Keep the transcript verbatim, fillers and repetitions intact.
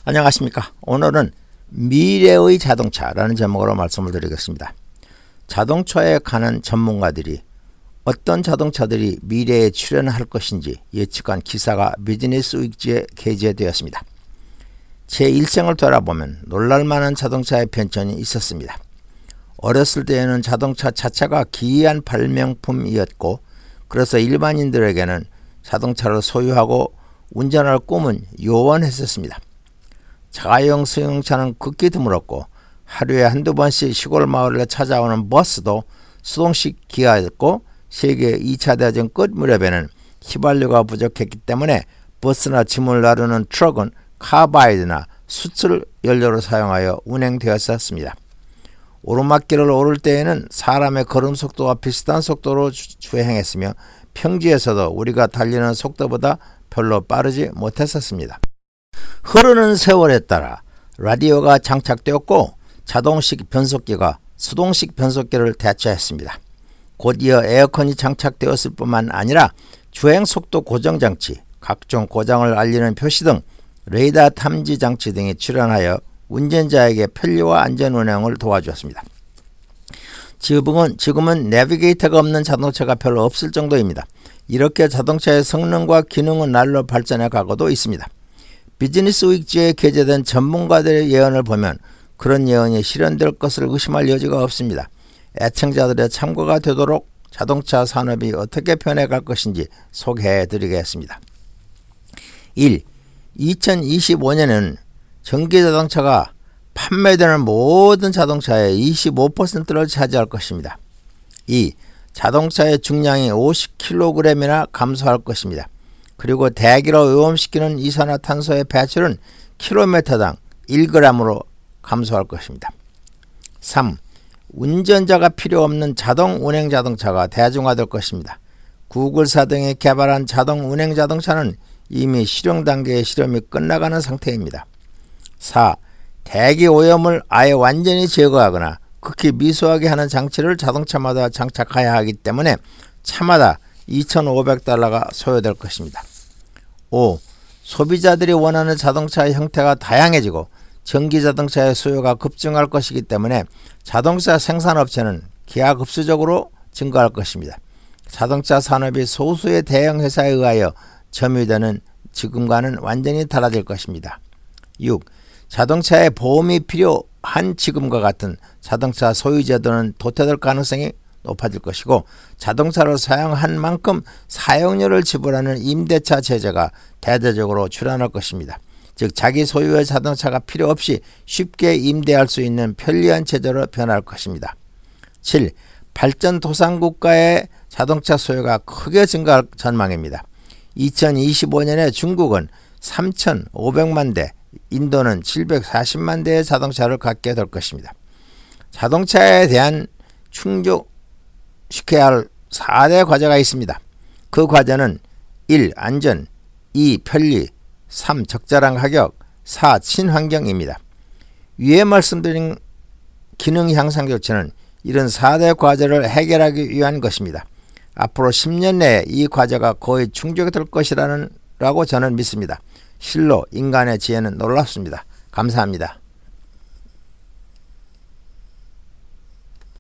안녕하십니까. 오늘은 미래의 자동차라는 제목으로 말씀을 드리겠습니다. 자동차에 관한 전문가들이 어떤 자동차들이 미래에 출현할 것인지 예측한 기사가 비즈니스 위크지에 게재되었습니다. 제 일생을 돌아보면 놀랄만한 자동차의 변천이 있었습니다. 어렸을 때에는 자동차 자체가 기이한 발명품이었고, 그래서 일반인들에게는 자동차를 소유하고 운전할 꿈은 요원했었습니다. 자가용 승용차는 극히 드물었고, 하루에 한두 번씩 시골 마을에 찾아오는 버스도 수동식 기아였고, 세계 이 차 대전 끝 무렵에는 휘발유가 부족했기 때문에 버스나 짐을 나르는 트럭은 카바이드나 수출 연료를 사용하여 운행되었었습니다. 오르막길을 오를 때에는 사람의 걸음 속도와 비슷한 속도로 주행했으며, 평지에서도 우리가 달리는 속도보다 별로 빠르지 못했었습니다. 흐르는 세월에 따라 라디오가 장착되었고, 자동식 변속기가 수동식 변속기를 대체했습니다. 곧이어 에어컨이 장착되었을 뿐만 아니라 주행속도 고정장치, 각종 고장을 알리는 표시 등 레이더 탐지 장치 등이 출현하여 운전자에게 편리와 안전 운행을 도와주었습니다. 지금은, 지금은 내비게이터가 없는 자동차가 별로 없을 정도입니다. 이렇게 자동차의 성능과 기능은 날로 발전해 가고도 있습니다. 비즈니스 위크지에 게재된 전문가들의 예언을 보면 그런 예언이 실현될 것을 의심할 여지가 없습니다. 애청자들의 참고가 되도록 자동차 산업이 어떻게 변해갈 것인지 소개해 드리겠습니다. 일. 이천이십오 년에는 전기자동차가 판매되는 모든 자동차의 이십오 퍼센트를 차지할 것입니다. 이. 자동차의 중량이 오십 킬로그램이나 감소할 것입니다. 그리고 대기로 오염시키는 이산화탄소의 배출은 킬로미터당 일 그램으로 감소할 것입니다. 삼. 운전자가 필요 없는 자동 운행 자동차가 대중화될 것입니다. 구글사 등이 개발한 자동 운행 자동차는 이미 실용 단계의 실험이 끝나가는 상태입니다. 사. 대기 오염을 아예 완전히 제거하거나 극히 미소하게 하는 장치를 자동차마다 장착해야 하기 때문에 차마다 이천오백 달러가 소요될 것입니다. 오. 소비자들이 원하는 자동차의 형태가 다양해지고 전기자동차의 수요가 급증할 것이기 때문에 자동차 생산업체는 기하급수적으로 증가할 것입니다. 자동차 산업이 소수의 대형 회사에 의하여 점유되는 지금과는 완전히 달라질 것입니다. 육. 자동차에 보험이 필요한 지금과 같은 자동차 소유 제도는 도태될 가능성이 높아질 것이고, 자동차를 사용한 만큼 사용료를 지불하는 임대차 제도가 대대적으로 출현할 것입니다. 즉, 자기 소유의 자동차가 필요 없이 쉽게 임대할 수 있는 편리한 제도로 변할 것입니다. 칠. 발전도상국가의 자동차 소유가 크게 증가할 전망입니다. 이천이십오 년에 중국은 삼천오백만 대, 인도는 칠백사십만 대의 자동차를 갖게 될 것입니다. 자동차에 대한 충족시켜야 할 사 대 과제가 있습니다. 그 과제는 일. 안전, 이. 편리, 삼. 적절한 가격, 사. 친환경입니다. 위에 말씀드린 기능 향상 조치는 이런 사 대 과제를 해결하기 위한 것입니다. 앞으로 십 년 내에 이 과제가 거의 충족될 것이라는 라고 저는 믿습니다. 실로 인간의 지혜는 놀랍습니다. 감사합니다.